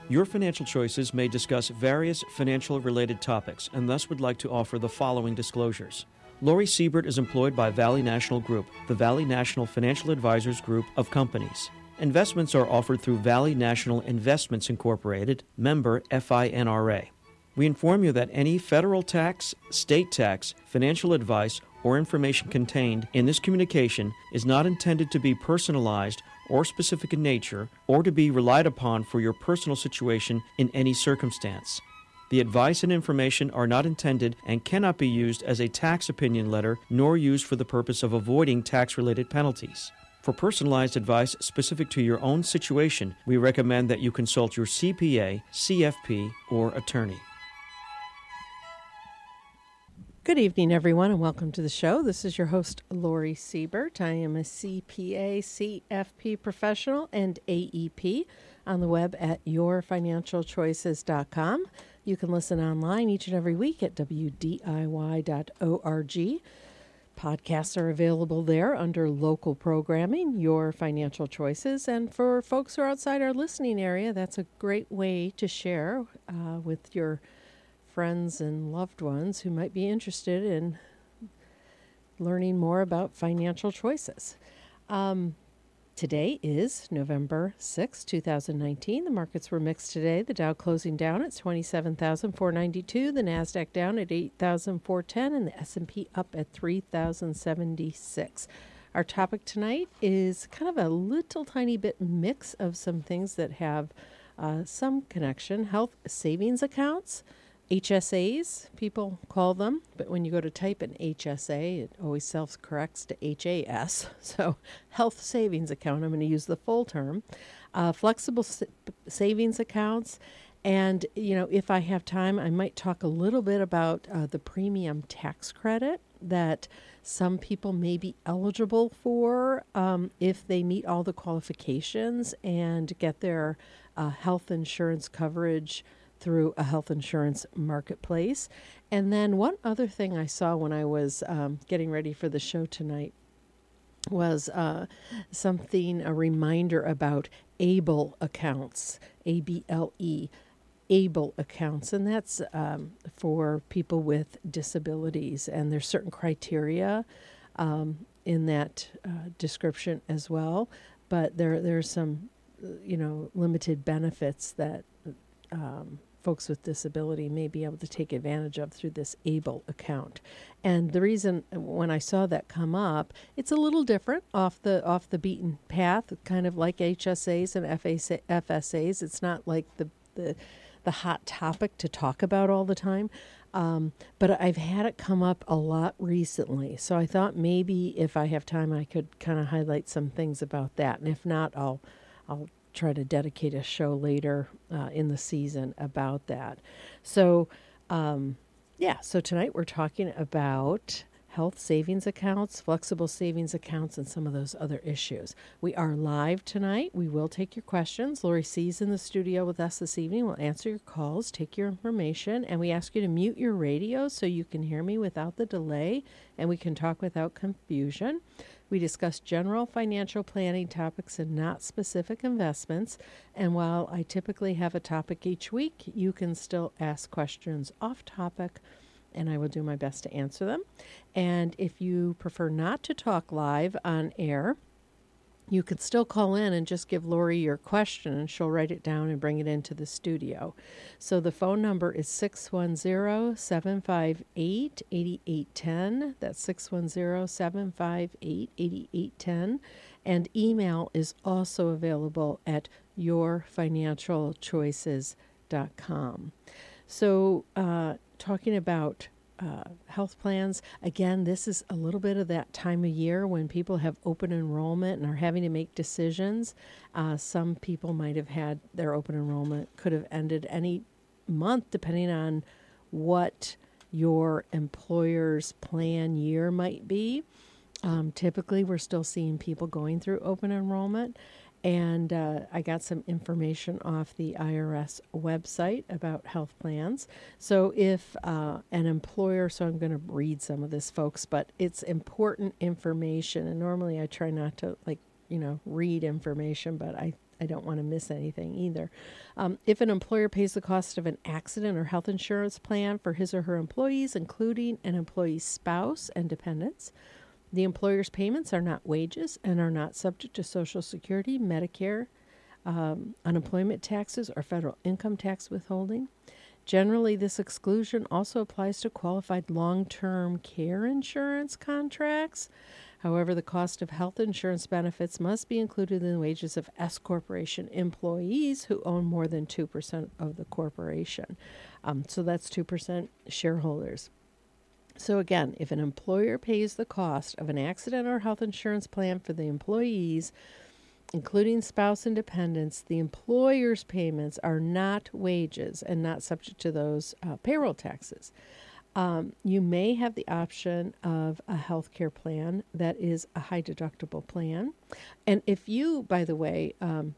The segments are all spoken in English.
Your Financial Choices may discuss various financial-related topics and thus would like to offer the following disclosures. Lori Siebert is employed by Valley National Group, the Valley National Financial Advisors Group of companies. Investments are offered through Valley National Investments Incorporated, member FINRA. We inform you that any federal tax, state tax, financial advice, or information contained in this communication is not intended to be personalized or specific in nature or to be relied upon for your personal situation in any circumstance. The advice and information are not intended and cannot be used as a tax opinion letter nor used for the purpose of avoiding tax-related penalties. For personalized advice specific to your own situation, we recommend that you consult your CPA, CFP, or attorney. Good evening, everyone, and welcome to the show. This is your host, Lori Siebert. I am a CPA, CFP professional, and AEP on the web at yourfinancialchoices.com. You can listen online each and every week at wdiy.org. Podcasts are available there under local programming, Your Financial Choices. And for folks who are outside our listening area, that's a great way to share with your friends and loved ones who might be interested in learning more about financial choices. Today is November 6, 2019. The markets were mixed today. The Dow closing down at 27,492, the NASDAQ down at 8,410, and the S&P up at 3,076. Our topic tonight is kind of a little tiny bit mix of some things that have some connection. Health savings accounts, HSAs, people call them, but when you go to type an HSA, it always self-corrects to HAS. So health savings account, I'm going to use the full term. Flexible savings accounts. And, if I have time, I might talk a little bit about the premium tax credit that some people may be eligible for if they meet all the qualifications and get their health insurance coverage through a health insurance marketplace. And then one other thing I saw when I was getting ready for the show tonight was a reminder about ABLE accounts, ABLE, ABLE accounts, and that's for people with disabilities. And there's certain criteria in that description as well, but there's some, limited benefits that folks with disability may be able to take advantage of through this ABLE account. And the reason when I saw that come up, it's a little different off the beaten path, kind of like HSAs and FSAs. It's not like the hot topic to talk about all the time. But I've had it come up a lot recently. So I thought maybe if I have time, I could kind of highlight some things about that. And if not, I'll try to dedicate a show later in the season about that. So, so tonight we're talking about health savings accounts, flexible savings accounts, and some of those other issues. We are live tonight. We will take your questions. Lori C's in the studio with us this evening. We'll answer your calls, take your information, and we ask you to mute your radio so you can hear me without the delay and we can talk without confusion. We discuss general financial planning topics and not specific investments. And while I typically have a topic each week, you can still ask questions off topic, and I will do my best to answer them. And if you prefer not to talk live on air, you can still call in and just give Lori your question, and she'll write it down and bring it into the studio. So the phone number is 610-758-8810. That's 610-758-8810. And email is also available at yourfinancialchoices.com. So talking about health plans. Again, this is a little bit of that time of year when people have open enrollment and are having to make decisions. Some people might have had their open enrollment could have ended any month depending on what your employer's plan year might be. Typically, we're still seeing people going through open enrollment. And I got some information off the IRS website about health plans. So if an employer, so I'm going to read some of this, folks, but it's important information. And normally I try not to, read information, but I don't want to miss anything either. If an employer pays the cost of an accident or health insurance plan for his or her employees, including an employee's spouse and dependents, the employer's payments are not wages and are not subject to Social Security, Medicare, unemployment taxes, or federal income tax withholding. Generally, this exclusion also applies to qualified long-term care insurance contracts. However, the cost of health insurance benefits must be included in the wages of S corporation employees who own more than 2% of the corporation. So that's 2% shareholders. So again, if an employer pays the cost of an accident or health insurance plan for the employees, including spouse and dependents, the employer's payments are not wages and not subject to those payroll taxes. You may have the option of a health care plan that is a high deductible plan. And if you, by the way,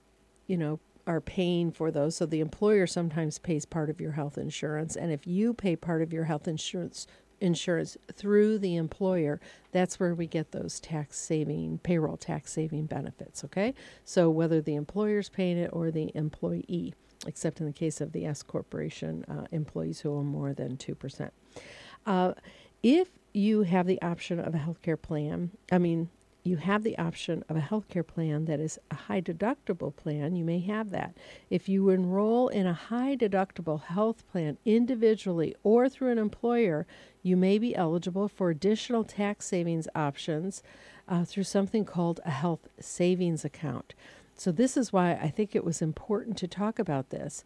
are paying for those, so the employer sometimes pays part of your health insurance, and if you pay part of your health insurance through the employer, that's where we get those payroll tax saving benefits, okay? So whether the employer's paying it or the employee, except in the case of the S corporation employees who own more than 2%. If you have the option of a healthcare plan, you have the option of a healthcare plan that is a high deductible plan, you may have that. If you enroll in a high deductible health plan individually or through an employer, you may be eligible for additional tax savings options through something called a health savings account. So this is why I think it was important to talk about this,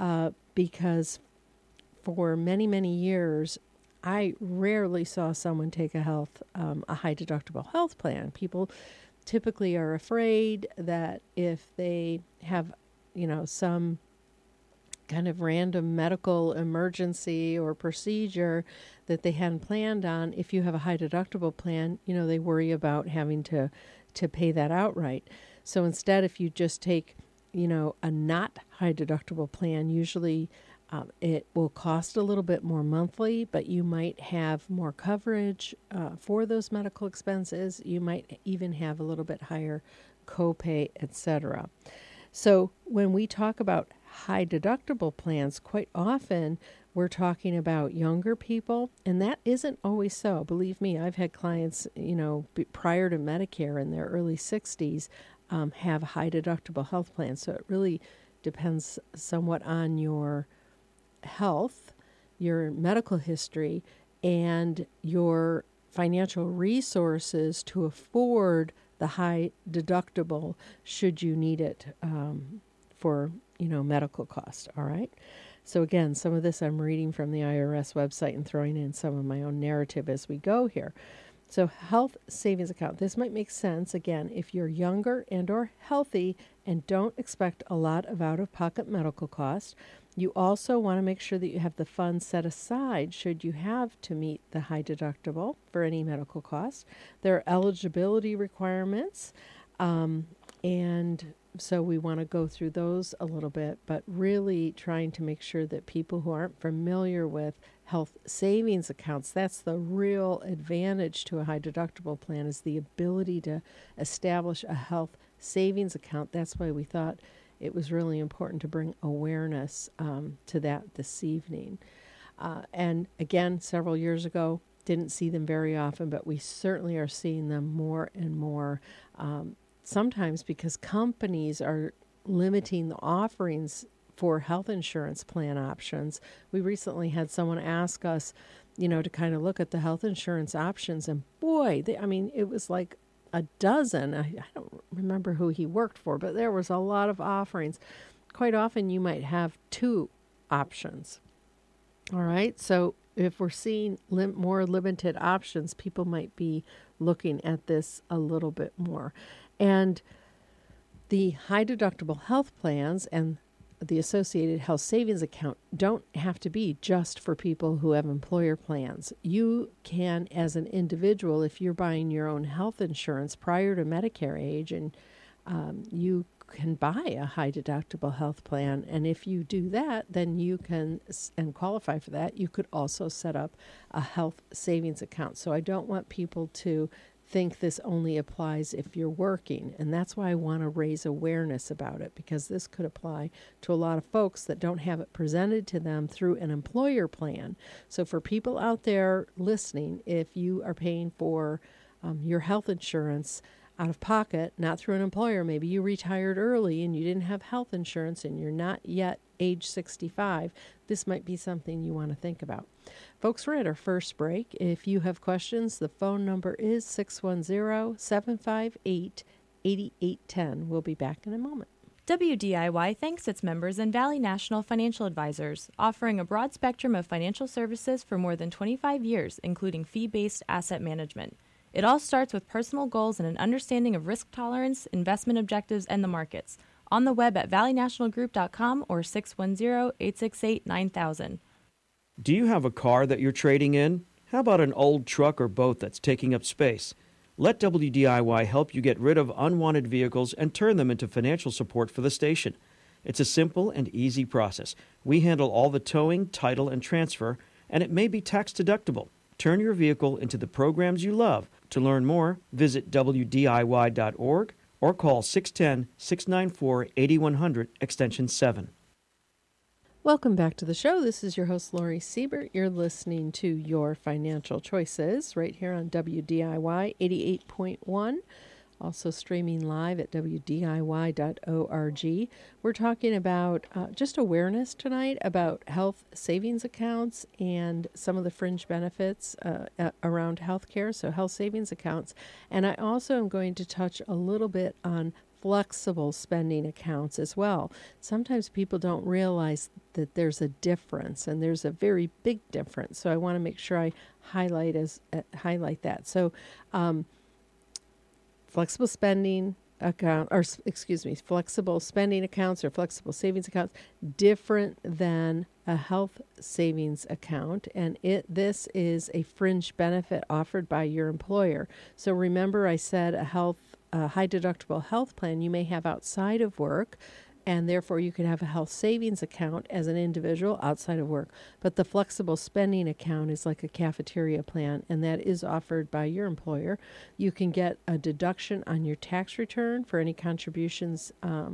because for many, many years, I rarely saw someone take a high deductible health plan. People typically are afraid that if they have, some kind of random medical emergency or procedure that they hadn't planned on, if you have a high deductible plan, they worry about having to pay that outright. So instead, if you just take, a not high deductible plan, usually it will cost a little bit more monthly, but you might have more coverage for those medical expenses. You might even have a little bit higher copay, etc. So when we talk about high deductible plans, quite often we're talking about younger people, and that isn't always so. Believe me, I've had clients, prior to Medicare in their early 60s, have high deductible health plans. So it really depends somewhat on your health, your medical history, and your financial resources to afford the high deductible should you need it for medical costs. All right. So again, some of this I'm reading from the IRS website and throwing in some of my own narrative as we go here. So health savings account. This might make sense, again, if you're younger and or healthy and don't expect a lot of out-of-pocket medical costs. You also want to make sure that you have the funds set aside should you have to meet the high deductible for any medical costs. There are eligibility requirements, and so we want to go through those a little bit, but really trying to make sure that people who aren't familiar with health savings accounts, that's the real advantage to a high deductible plan, is the ability to establish a health savings account. That's why we thought it was really important to bring awareness to that this evening. And again, several years ago, didn't see them very often, but we certainly are seeing them more and more, sometimes because companies are limiting the offerings for health insurance plan options. We recently had someone ask us, to kind of look at the health insurance options, and boy, it was like a dozen. I don't remember who he worked for, but there was a lot of offerings. Quite often you might have two options. All right. So if we're seeing more limited options, people might be looking at this a little bit more. And the high deductible health plans and the associated health savings account don't have to be just for people who have employer plans. You can, as an individual, if you're buying your own health insurance prior to Medicare age, and you can buy a high deductible health plan. And if you do that, then you can, and qualify for that, you could also set up a health savings account. So I don't want people to think this only applies if you're working. And that's why I want to raise awareness about it, because this could apply to a lot of folks that don't have it presented to them through an employer plan. So for people out there listening, if you are paying for your health insurance out of pocket, not through an employer, maybe you retired early and you didn't have health insurance and you're not yet age 65, this might be something you want to think about. Folks, we're at our first break. If you have questions, the phone number is 610-758-8810. We'll be back in a moment. WDIY thanks its members and Valley National Financial Advisors, offering a broad spectrum of financial services for more than 25 years, including fee-based asset management. It all starts with personal goals and an understanding of risk tolerance, investment objectives, and the markets. On the web at valleynationalgroup.com or 610-868-9000. Do you have a car that you're trading in? How about an old truck or boat that's taking up space? Let WDIY help you get rid of unwanted vehicles and turn them into financial support for the station. It's a simple and easy process. We handle all the towing, title, and transfer, and it may be tax deductible. Turn your vehicle into the programs you love. To learn more, visit WDIY.org or call 610-694-8100, extension 7. Welcome back to the show. This is your host, Lori Siebert. You're listening to Your Financial Choices right here on WDIY 88.1. Also streaming live at WDIY.org. We're talking about just awareness tonight about health savings accounts and some of the fringe benefits around healthcare, so health savings accounts. And I also am going to touch a little bit on flexible spending accounts as well. Sometimes people don't realize that there's a difference, and there's a very big difference. So I want to make sure I highlight that. So flexible spending account, or flexible spending accounts or flexible savings accounts, different than a health savings account, and this is a fringe benefit offered by your employer. So remember, I said a high deductible health plan you may have outside of work, and therefore you could have a health savings account as an individual outside of work. But the flexible spending account is like a cafeteria plan, and that is offered by your employer. You can get a deduction on your tax return for any contributions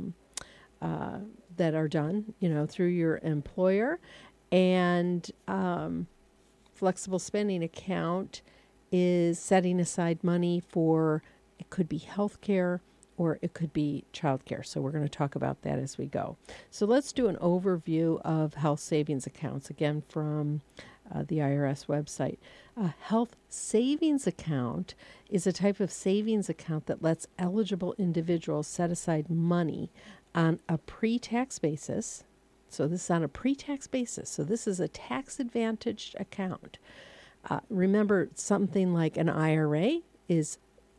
that are done, through your employer. And flexible spending account is setting aside money for, it could be health care, or it could be childcare. So we're going to talk about that as we go. So let's do an overview of health savings accounts, again from the IRS website. A health savings account is a type of savings account that lets eligible individuals set aside money on a pre-tax basis. So this is on a pre-tax basis. So this is a tax-advantaged account. Remember, something like an IRA is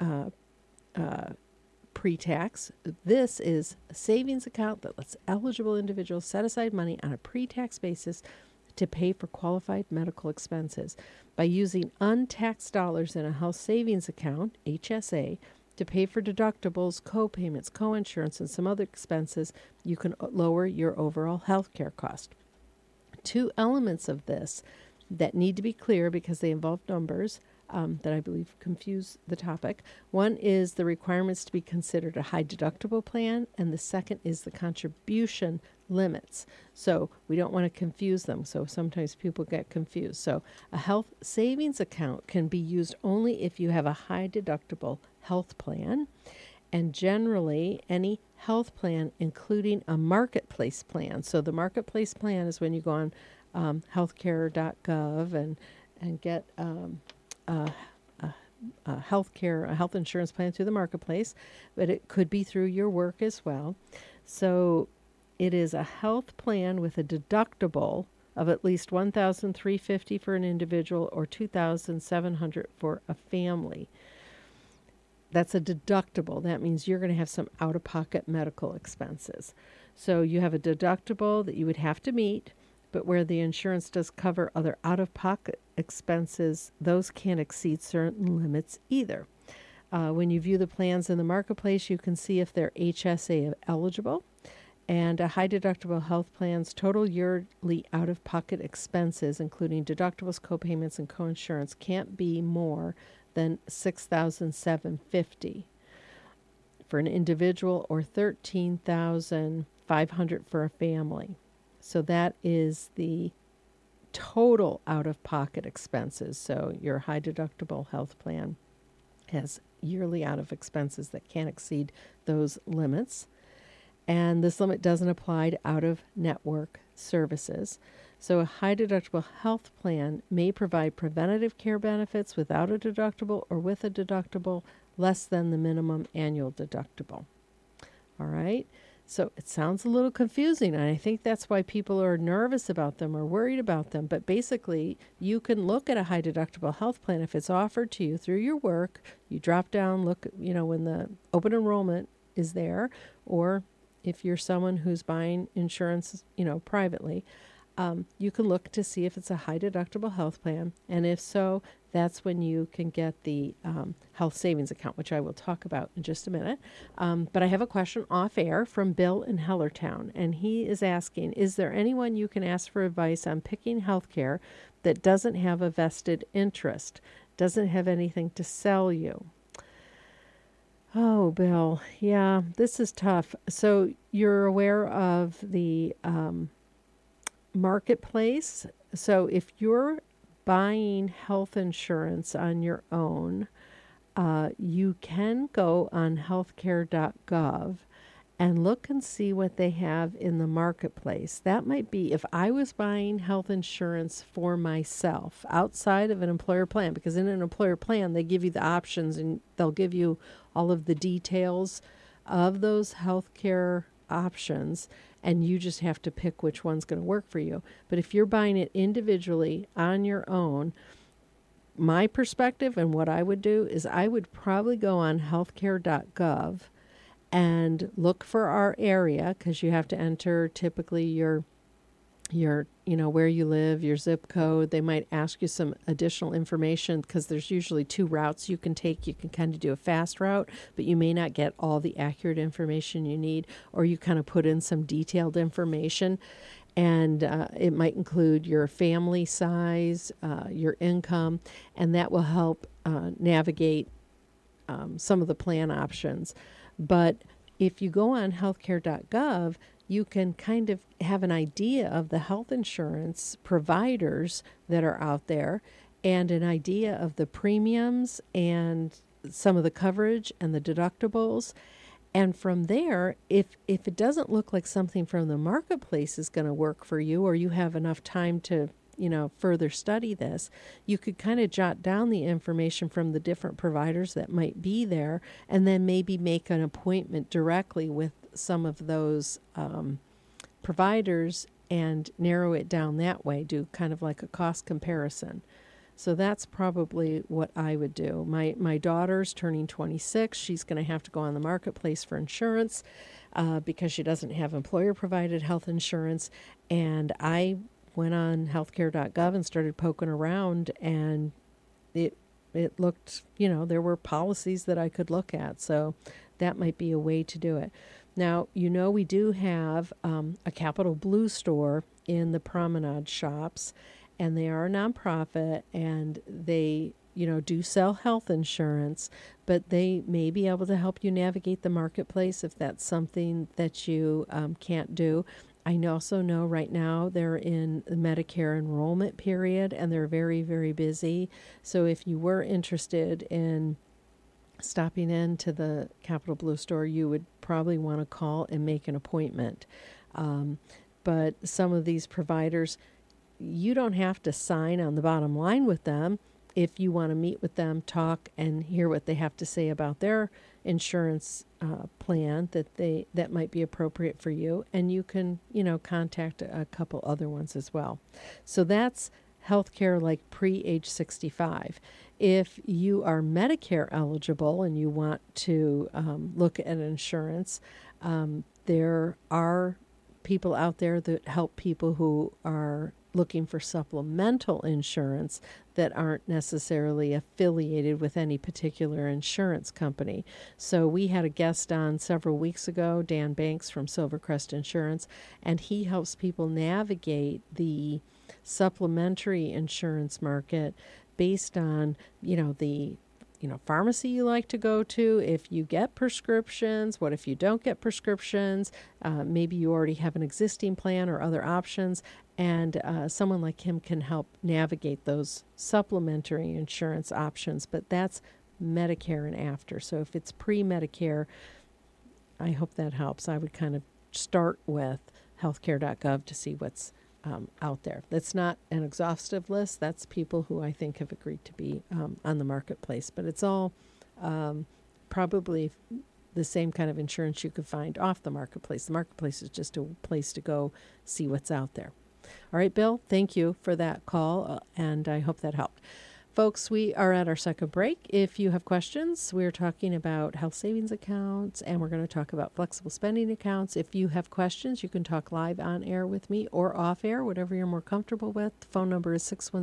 pre-tax. This is a savings account that lets eligible individuals set aside money on a pre-tax basis to pay for qualified medical expenses. By using untaxed dollars in a health savings account, HSA, to pay for deductibles, co-payments, co-insurance, and some other expenses, you can lower your overall health care cost. Two elements of this that need to be clear because they involve numbers that I believe confuse the topic. One is the requirements to be considered a high deductible plan, and the second is the contribution limits. So we don't want to confuse them. So sometimes people get confused. So a health savings account can be used only if you have a high deductible health plan, and generally any health plan, including a marketplace plan. So the marketplace plan is when you go on healthcare.gov and get a health insurance plan through the marketplace, but it could be through your work as well. So it is a health plan with a deductible of at least $1,350 for an individual or $2,700 for a family. That's a deductible. That means you're going to have some out-of-pocket medical expenses. So you have a deductible that you would have to meet, but where the insurance does cover other out-of-pocket expenses, those can't exceed certain limits either. When you view the plans in the marketplace, you can see if they're HSA eligible. And a high deductible health plan's total yearly out-of-pocket expenses, including deductibles, co-payments, and co-insurance, can't be more then $6,750 for an individual, or $13,500 for a family. So that is the total out-of-pocket expenses. So your high deductible health plan has yearly out of expenses that can't exceed those limits. And this limit doesn't apply to out-of-network services. So a high deductible health plan may provide preventative care benefits without a deductible or with a deductible less than the minimum annual deductible. All right. So it sounds a little confusing, and I think that's why people are nervous about them or worried about them. But basically, you can look at a high deductible health plan if it's offered to you through your work. You drop down, look, when the open enrollment is there, or if you're someone who's buying insurance, privately, you can look to see if it's a high deductible health plan. And if so, that's when you can get the health savings account, which I will talk about in just a minute. But I have a question off air from Bill in Hellertown, and he is asking, is there anyone you can ask for advice on picking health care that doesn't have a vested interest, doesn't have anything to sell you? Oh, Bill, yeah, this is tough. So you're aware of the marketplace. So if you're buying health insurance on your own, you can go on healthcare.gov and look and see what they have in the marketplace. That might be if I was buying health insurance for myself outside of an employer plan, because in an employer plan, they give you the options and they'll give you all of the details of those healthcare options, and you just have to pick which one's going to work for you. But if you're buying it individually on your own, my perspective and what I would do is I would probably go on healthcare.gov and look for our area, because you have to enter typically your where you live, your zip code. They might ask you some additional information because there's usually two routes you can take. You can kind of do a fast route, but you may not get all the accurate information you need, or you kind of put in some detailed information. And it might include your family size, your income, and that will help navigate some of the plan options. But if you go on healthcare.gov, you can kind of have an idea of the health insurance providers that are out there and an idea of the premiums and some of the coverage and the deductibles. And from there, if it doesn't look like something from the marketplace is going to work for you, or you have enough time to further study this, you could kind of jot down the information from the different providers that might be there, and then maybe make an appointment directly with some of those providers and narrow it down that way, do kind of like a cost comparison. So that's probably what I would do. My daughter's turning 26. She's going to have to go on the marketplace for insurance because she doesn't have employer-provided health insurance, and I went on healthcare.gov and started poking around, and it looked, there were policies that I could look at. So that might be a way to do it. Now, we do have a Capital Blue store in the Promenade shops, and they are a nonprofit, and they, do sell health insurance, but they may be able to help you navigate the marketplace if that's something that you can't do. I also know right now they're in the Medicare enrollment period, and they're very, very busy. So if you were interested in stopping into the Capital Blue store, you would probably want to call and make an appointment. But some of these providers, you don't have to sign on the bottom line with them. If you want to meet with them, talk, and hear what they have to say about their insurance plan that might be appropriate for you, and you can contact a couple other ones as well. So that's healthcare like pre-age 65. If you are Medicare eligible and you want to look at insurance, there are people out there that help people who are looking for supplemental insurance that aren't necessarily affiliated with any particular insurance company. So we had a guest on several weeks ago, Dan Banks from Silvercrest Insurance, and he helps people navigate the supplementary insurance market based on, the pharmacy you like to go to, if you get prescriptions, what if you don't get prescriptions, maybe you already have an existing plan or other options, and someone like him can help navigate those supplementary insurance options. But that's Medicare and after. So if it's pre-Medicare, I hope that helps. I would kind of start with healthcare.gov to see what's out there. That's not an exhaustive list. That's people who I think have agreed to be on the marketplace. But it's all probably the same kind of insurance you could find off the marketplace. The marketplace is just a place to go see what's out there. All right, Bill, thank you for that call, and I hope that helped. Folks, we are at our second break. If you have questions, we're talking about health savings accounts, and we're going to talk about flexible spending accounts. If you have questions, you can talk live on air with me or off air, whatever you're more comfortable with. The phone number is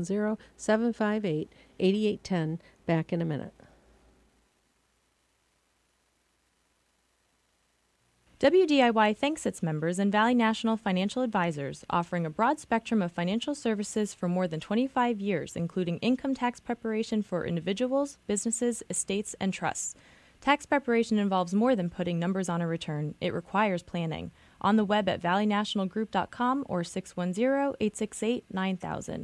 610-758-8810. Back in a minute. WDIY thanks its members and Valley National Financial Advisors, offering a broad spectrum of financial services for more than 25 years, including income tax preparation for individuals, businesses, estates, and trusts. Tax preparation involves more than putting numbers on a return. It requires planning. On the web at valleynationalgroup.com or 610-868-9000.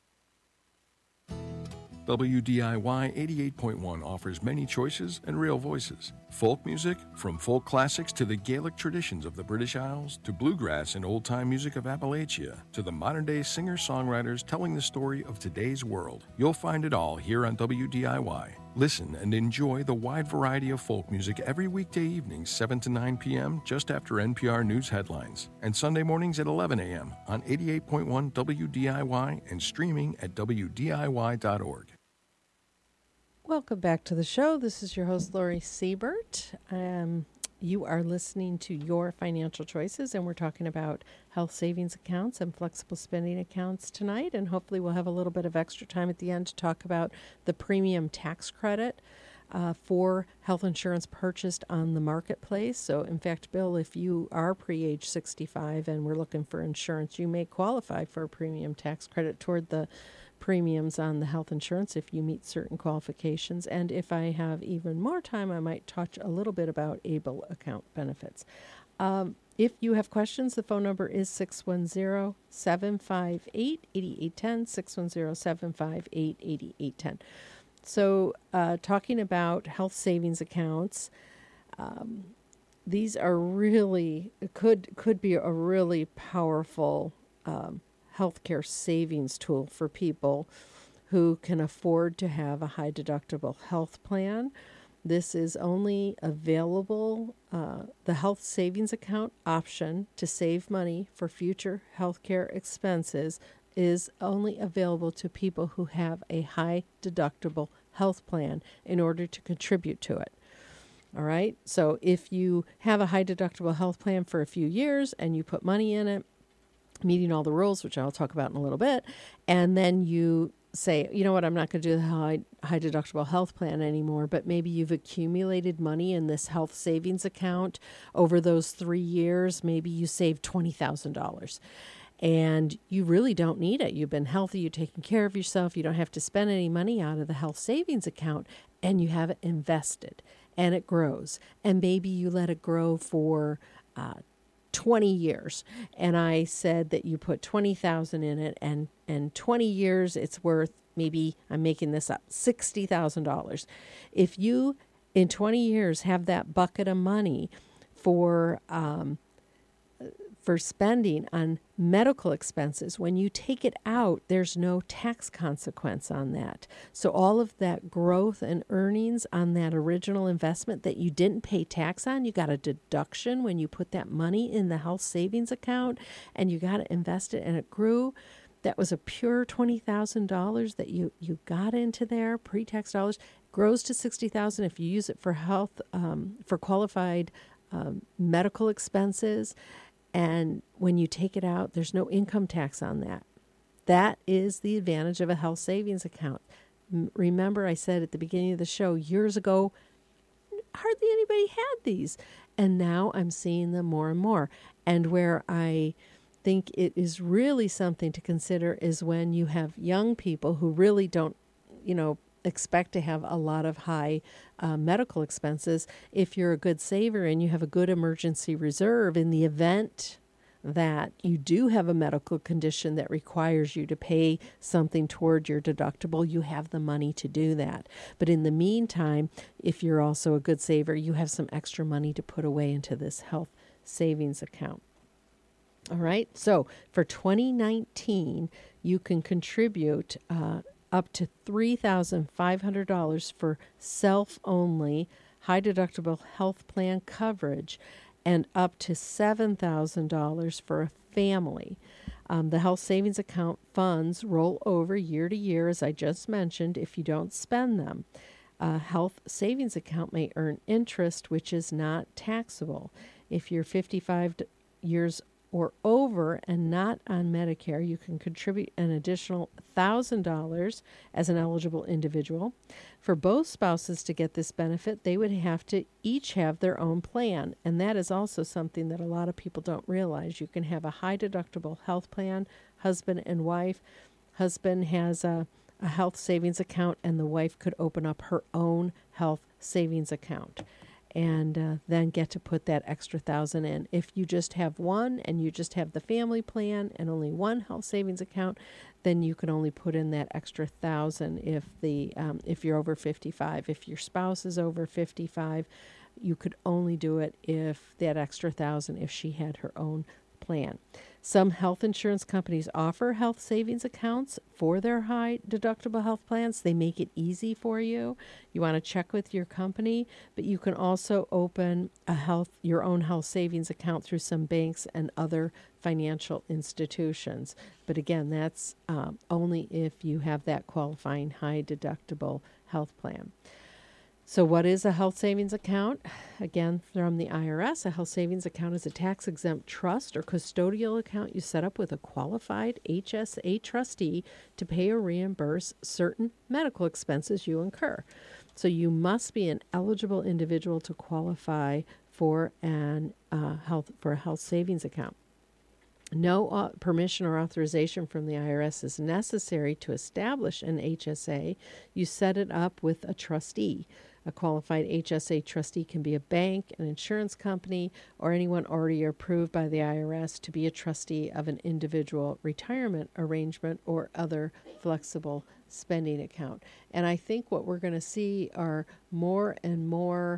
WDIY 88.1 offers many choices and real voices. Folk music, from folk classics to the Gaelic traditions of the British Isles, to bluegrass and old-time music of Appalachia, to the modern-day singer-songwriters telling the story of today's world. You'll find it all here on WDIY. Listen and enjoy the wide variety of folk music every weekday evening, 7 to 9 p.m., just after NPR News headlines, and Sunday mornings at 11 a.m. on 88.1 WDIY and streaming at WDIY.org. Welcome back to the show. This is your host, Lori Siebert. You are listening to Your Financial Choices, and we're talking about health savings accounts and flexible spending accounts tonight, and hopefully we'll have a little bit of extra time at the end to talk about the premium tax credit for health insurance purchased on the marketplace. So, in fact, Bill, if you are pre-age 65 and we're looking for insurance, you may qualify for a premium tax credit toward the premiums on the health insurance if you meet certain qualifications. And if I have even more time, I might touch a little bit about ABLE account benefits. If you have questions, the phone number is 610-758-8810, 610-758-8810. So talking about health savings accounts, these are really, could be a really powerful healthcare savings tool for people who can afford to have a high deductible health plan. This is only available, the health savings account option to save money for future healthcare expenses is only available to people who have a high deductible health plan in order to contribute to it. All right. So if you have a high deductible health plan for a few years and you put money in it, meeting all the rules, which I'll talk about in a little bit, and then you say, you know what, I'm not going to do the high deductible health plan anymore, but maybe you've accumulated money in this health savings account over those 3 years. Maybe you saved $20,000 and you really don't need it. You've been healthy, you're taking care of yourself, you don't have to spend any money out of the health savings account, and you have it invested and it grows. And maybe you let it grow for 20 years. And I said that you put $20,000 in it, and 20 years it's worth, maybe I'm making this up, $60,000. If you in 20 years have that bucket of money for spending on medical expenses, when you take it out, there's no tax consequence on that. So all of that growth and earnings on that original investment that you didn't pay tax on, you got a deduction when you put that money in the health savings account and you got to invest it and it grew. That was a pure $20,000 that you got into there, pre-tax dollars, grows to $60,000 if you use it for health, for qualified medical expenses. And when you take it out, there's no income tax on that. That is the advantage of a health savings account. Remember, I said at the beginning of the show, years ago, hardly anybody had these. And now I'm seeing them more and more. And where I think it is really something to consider is when you have young people who really don't, expect to have a lot of high medical expenses. If you're a good saver and you have a good emergency reserve, in the event that you do have a medical condition that requires you to pay something toward your deductible, you have the money to do that. But in the meantime, if you're also a good saver, you have some extra money to put away into this health savings account. All right, so for 2019, you can contribute up to $3,500 for self-only high deductible health plan coverage, and up to $7,000 for a family. The health savings account funds roll over year to year, as I just mentioned, if you don't spend them. A health savings account may earn interest, which is not taxable. If you're 55 years or over and not on Medicare, you can contribute an additional $1,000 as an eligible individual. For both spouses to get this benefit, they would have to each have their own plan, and that is also something that a lot of people don't realize. You can have a high deductible health plan, husband and wife. Husband has a health savings account, and the wife could open up her own health savings account, and then get to put that extra $1,000 in. If you just have one and you just have the family plan and only one health savings account, then you can only put in that extra $1,000 if you're over 55. If your spouse is over 55, you could only do it if that extra $1,000 if she had her own plan. Some health insurance companies offer health savings accounts for their high deductible health plans. They make it easy for you. You want to check with your company, but you can also open your own health savings account through some banks and other financial institutions. But again, that's only if you have that qualifying high deductible health plan. So what is a health savings account? Again, from the IRS, a health savings account is a tax-exempt trust or custodial account you set up with a qualified HSA trustee to pay or reimburse certain medical expenses you incur. So you must be an eligible individual to qualify for a health savings account. No permission or authorization from the IRS is necessary to establish an HSA. You set it up with a trustee. A qualified HSA trustee can be a bank, an insurance company, or anyone already approved by the IRS to be a trustee of an individual retirement arrangement or other flexible spending account. And I think what we're going to see are more and more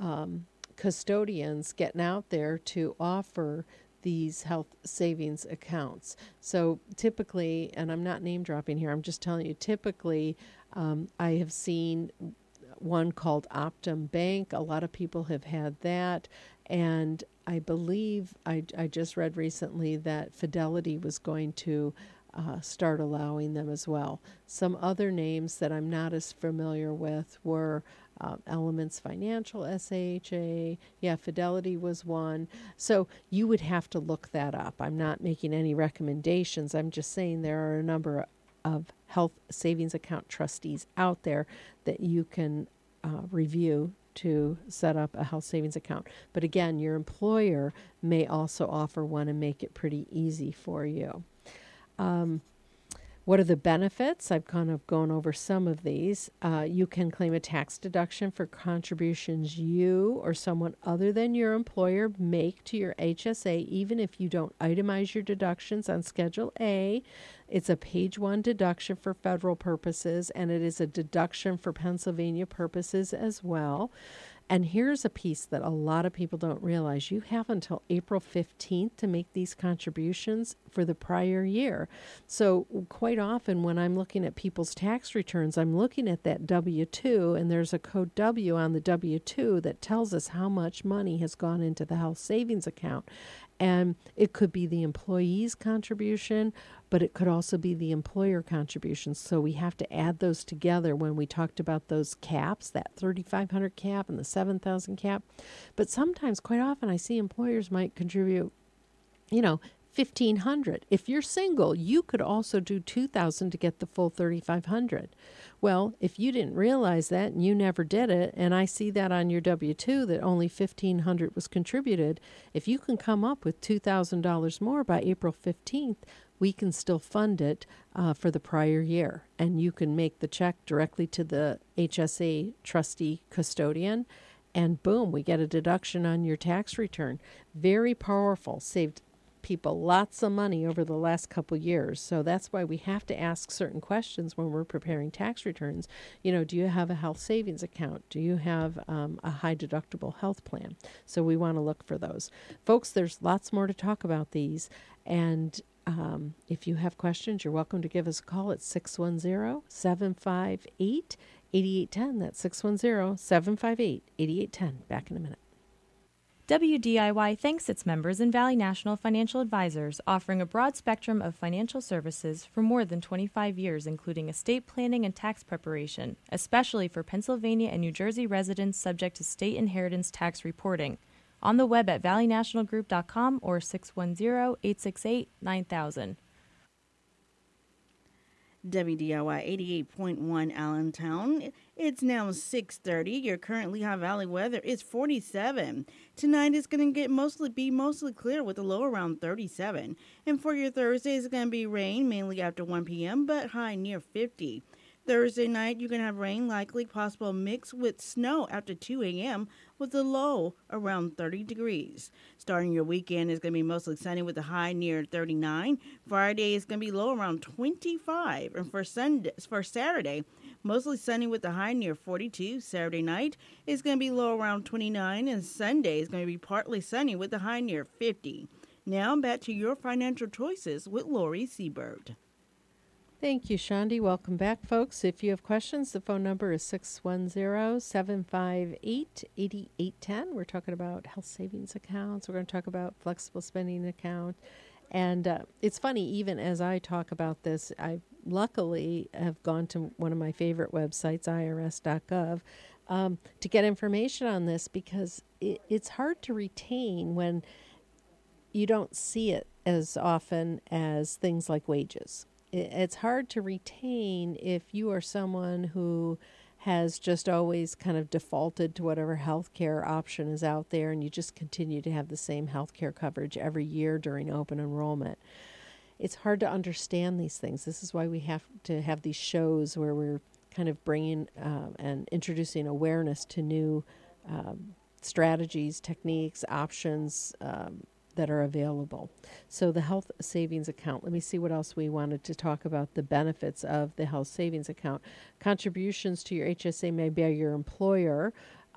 custodians getting out there to offer these health savings accounts. So typically, and I'm not name dropping here, I'm just telling you, typically I have seen one called Optum Bank. A lot of people have had that. And I believe I just read recently that Fidelity was going to start allowing them as well. Some other names that I'm not as familiar with were Elements Financial, SAHA. Yeah, Fidelity was one. So you would have to look that up. I'm not making any recommendations. I'm just saying there are a number of health savings account trustees out there that you can review to set up a health savings account. But again, your employer may also offer one and make it pretty easy for you. What are the benefits? I've kind of gone over some of these. You can claim a tax deduction for contributions you or someone other than your employer make to your HSA, even if you don't itemize your deductions on Schedule A. It's a page 1 deduction for federal purposes, and it is a deduction for Pennsylvania purposes as well. And here's a piece that a lot of people don't realize. You have until April 15th to make these contributions for the prior year. So quite often when I'm looking at people's tax returns, I'm looking at that W-2, and there's a code W on the W-2 that tells us how much money has gone into the health savings account. And it could be the employee's contribution, but it could also be the employer contributions. So we have to add those together when we talked about those caps, that $3,500 cap and the $7,000 cap. But sometimes, quite often, I see employers might contribute, $1,500. If you're single, you could also do $2,000 to get the full $3,500. Well, if you didn't realize that and you never did it, and I see that on your W-2 that only $1,500 was contributed, if you can come up with $2,000 more by April 15th, we can still fund it for the prior year. And you can make the check directly to the HSA trustee custodian, and boom, we get a deduction on your tax return. Very powerful. Saved people lots of money over the last couple years. So that's why we have to ask certain questions when we're preparing tax returns. Do you have a health savings account? Do you have a high deductible health plan? So we want to look for those. Folks, there's lots more to talk about these. And if you have questions, you're welcome to give us a call at 610-758-8810. That's 610-758-8810. Back in a minute. WDIY thanks its members in Valley National Financial Advisors, offering a broad spectrum of financial services for more than 25 years, including estate planning and tax preparation, especially for Pennsylvania and New Jersey residents subject to state inheritance tax reporting. On the web at valleynationalgroup.com or 610-868-9000. WDIY 88.1 Allentown. It's now 6:30. Your current Lehigh Valley weather is 47. Tonight is going to be mostly clear with a low around 37. And for your Thursday, it's going to be rain mainly after 1 p.m., but high near 50. Thursday night, you can have rain, likely possible mix with snow after 2 a.m. with a low around 30 degrees. Starting your weekend is going to be mostly sunny with a high near 39. Friday is going to be low around 25. And for Saturday, mostly sunny with a high near 42. Saturday night is going to be low around 29. And Sunday is going to be partly sunny with a high near 50. Now back to your financial choices with Lori Seabird. Thank you, Shandi. Welcome back, folks. If you have questions, the phone number is 610-758-8810. We're talking about health savings accounts. We're going to talk about flexible spending account. And it's funny, even as I talk about this, I luckily have gone to one of my favorite websites, irs.gov, to get information on this, because it's hard to retain when you don't see it as often as things like wages. It's hard to retain if you are someone who has just always kind of defaulted to whatever healthcare option is out there, and you just continue to have the same healthcare coverage every year during open enrollment. It's hard to understand these things. This is why we have to have these shows where we're kind of bringing and introducing awareness to new strategies, techniques, options that are available. So the health savings account, let me see what else we wanted to talk about, the benefits of the health savings account. Contributions to your HSA made by your employer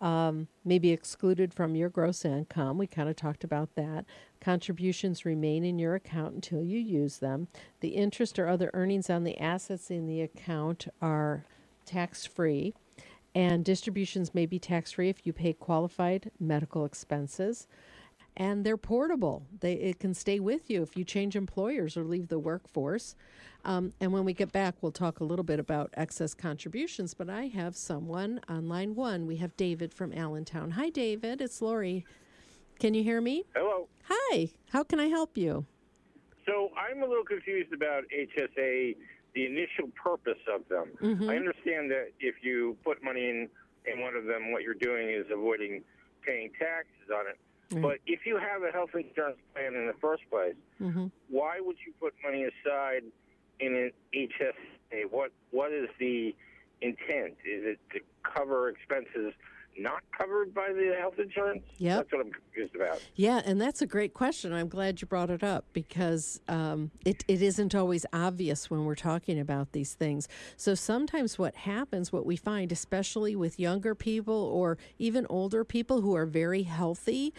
may be excluded from your gross income. We kind of talked about that. Contributions remain in your account until you use them. The interest or other earnings on the assets in the account are tax-free, and distributions may be tax-free if you pay qualified medical expenses. And they're portable. It can stay with you if you change employers or leave the workforce. And when we get back, we'll talk a little bit about excess contributions. But I have someone on line one. We have David from Allentown. Hi, David. It's Lori. Can you hear me? Hello. Hi. How can I help you? So I'm a little confused about HSA, the initial purpose of them. Mm-hmm. I understand that if you put money in one of them, what you're doing is avoiding paying taxes on it. Right. But if you have a health insurance plan in the first place, mm-hmm. why would you put money aside in an HSA? What is the intent? Is it to cover expenses not covered by the health insurance? Yep. That's what I'm confused about. Yeah, and that's a great question. I'm glad you brought it up, because it isn't always obvious when we're talking about these things. So sometimes what happens, what we find, especially with younger people or even older people who are very healthy,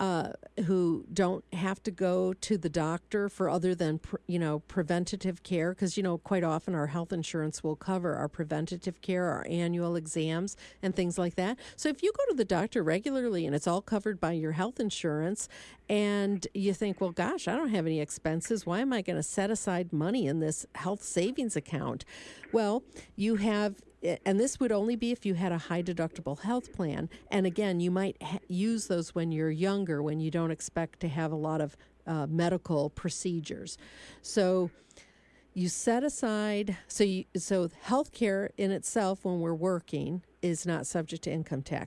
who don't have to go to the doctor for other than preventative care, because quite often our health insurance will cover our preventative care, our annual exams, and things like that. So if you go to the doctor regularly and it's all covered by your health insurance, and you think, well, gosh, I don't have any expenses, why am I going to set aside money in this health savings account? Well, you have, and this would only be if you had a high deductible health plan. And again, you might use those when you're younger, when you don't expect to have a lot of medical procedures. So you set aside, so healthcare in itself, when we're working, is not subject to income tax.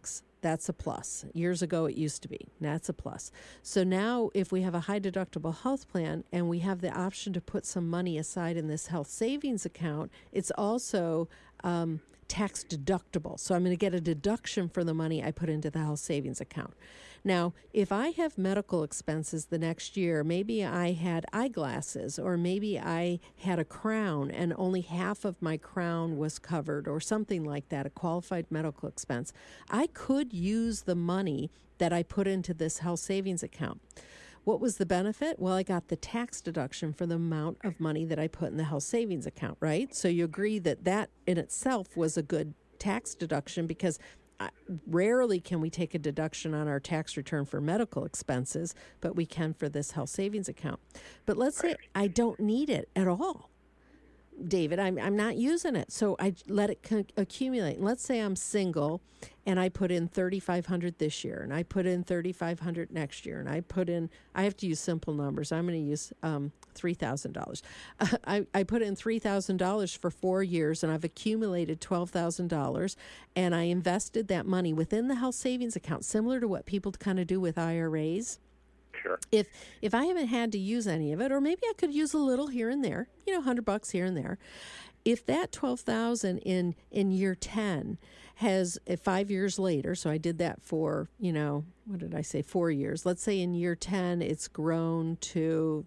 That's a plus. Years ago, it used to be. That's a plus. So now if we have a high deductible health plan and we have the option to put some money aside in this health savings account, it's also tax deductible. So I'm going to get a deduction for the money I put into the health savings account. Now, if I have medical expenses the next year, maybe I had eyeglasses, or maybe I had a crown and only half of my crown was covered, or something like that, a qualified medical expense, I could use the money that I put into this health savings account. What was the benefit? Well, I got the tax deduction for the amount of money that I put in the health savings account, right? So you agree that that in itself was a good tax deduction, because rarely can we take a deduction on our tax return for medical expenses, but we can for this health savings account. But let's say I don't need it at all, David. I'm not using it, so I let it accumulate. And let's say I'm single, and I put in $3,500 this year, and I put in $3,500 next year, and I have to use simple numbers. I'm going to use $3,000. I put in $3,000 for 4 years, and I've accumulated $12,000, and I invested that money within the health savings account, similar to what people kind of do with IRAs. Sure. If I haven't had to use any of it, or maybe I could use a little here and there, $100 here and there. If that $12,000 in year 10 has 5 years later, so I did that for, 4 years. Let's say in year 10 it's grown to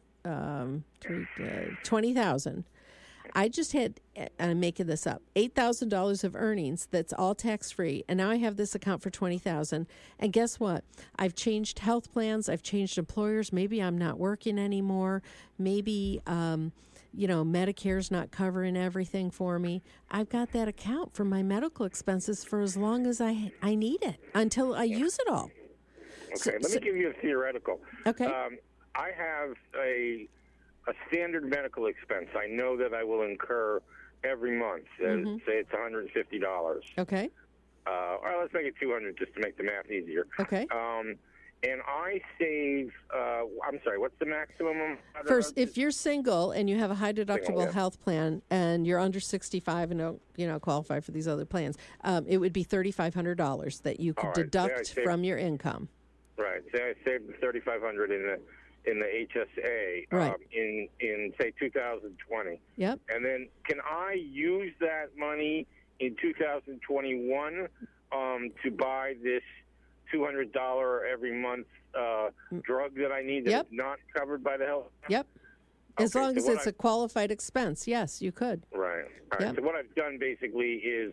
$20,000. I just had, I'm making this up, $8,000 of earnings that's all tax-free, and now I have this account for $20,000. And guess what? I've changed health plans. I've changed employers. Maybe I'm not working anymore. Maybe, Medicare's not covering everything for me. I've got that account for my medical expenses for as long as I need it, until I use it all. Okay, let me give you a theoretical. Okay. I have a standard medical expense I know that I will incur every month. Say it's $150. Okay. Or let's make it $200 just to make the math easier. Okay. And I save, I'm sorry, what's the maximum? First, if you're single and you have a high deductible health plan and you're under 65 and don't qualify for these other plans, it would be $3,500 that you could deduct from your income. Right. Say I saved $3,500 in the HSA in say 2020. Yep. And then can I use that money in 2021 to buy this $200 every month drug that I need that's not covered by the health? Yep. As long as it's a qualified expense, yes, you could. Right. All right. So what I've done basically is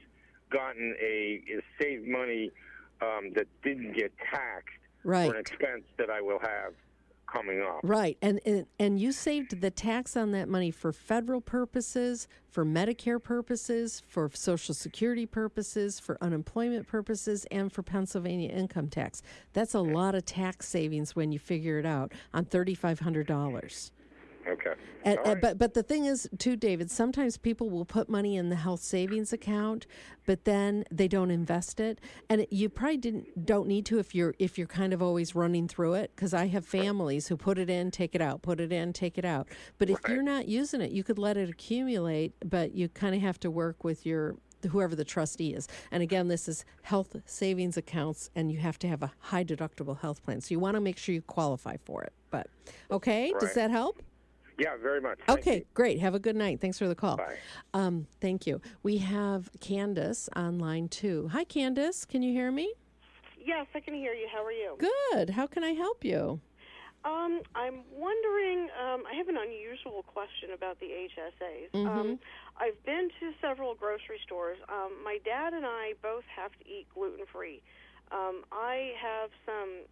saved money that didn't get taxed for an expense that I will have coming up. Right. And you saved the tax on that money for federal purposes, for Medicare purposes, for Social Security purposes, for unemployment purposes, and for Pennsylvania income tax. That's a lot of tax savings when you figure it out on $3,500. Okay. But the thing is, too, David, sometimes people will put money in the health savings account, but then they don't invest it, and you probably don't need to if you're kind of always running through it. Because I have families who put it in, take it out, put it in, take it out. But if you're not using it, you could let it accumulate, but you kind of have to work with whoever the trustee is. And again, this is health savings accounts, and you have to have a high deductible health plan. So you want to make sure you qualify for it. But okay, does that help? Yeah, very much. Okay, great. Have a good night. Thanks for the call. Bye. Thank you. We have Candace on line 2. Hi, Candace. Can you hear me? Yes, I can hear you. How are you? Good. How can I help you? I'm wondering, I have an unusual question about the HSAs. I've been to several grocery stores. My dad and I both have to eat gluten-free. I have some...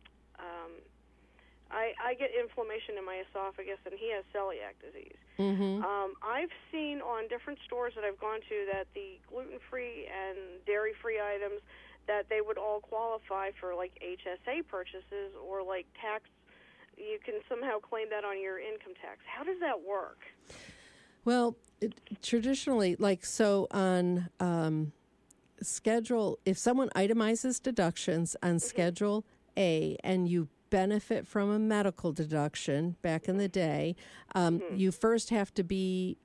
I get inflammation in my esophagus, and he has celiac disease. I've seen on different stores that I've gone to that the gluten-free and dairy-free items, that they would all qualify for, like, HSA purchases or, like, tax. You can somehow claim that on your income tax. How does that work? Well, traditionally, on Schedule, if someone itemizes deductions on Schedule A and you benefit from a medical deduction back in the day, you first have to be